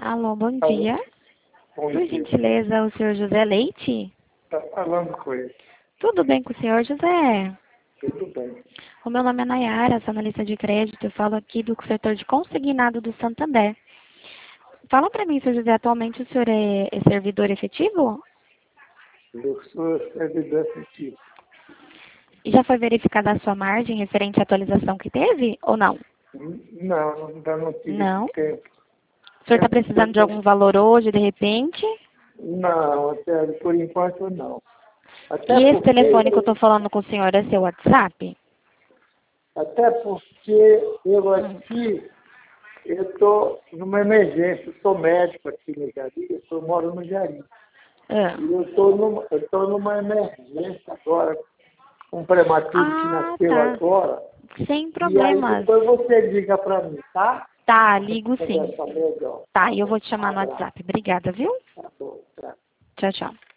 Alô, bom Alô? dia. Bom Por dia. gentileza, o senhor José Leite? Tá falando com ele. Tudo bem com o senhor, José? Tudo bem. O meu nome é Nayara, sou analista de crédito. Eu falo aqui do setor de consignado do Santander. Fala para mim, senhor José, atualmente o senhor é servidor efetivo? Eu sou servidor efetivo. E já foi verificada a sua margem referente à atualização que teve ou não? Não, ainda não tive Não? tempo. O senhor está precisando de algum valor hoje, de repente? Não, até por enquanto não. E esse telefone que eu estou falando com o senhor é seu WhatsApp? Até porque eu aqui, eu estou numa emergência, eu sou médico aqui no Jari, eu moro no Jari. Ah. E eu tô numa emergência agora, um prematuro que nasceu Tá. agora. Sem E aí problemas. depois você liga para mim, tá? Tá, ligo sim. Conversa melhor. Tá, e eu vou te chamar no Abraço. WhatsApp. Obrigada, viu? Tá bom, tá. Tchau, tchau.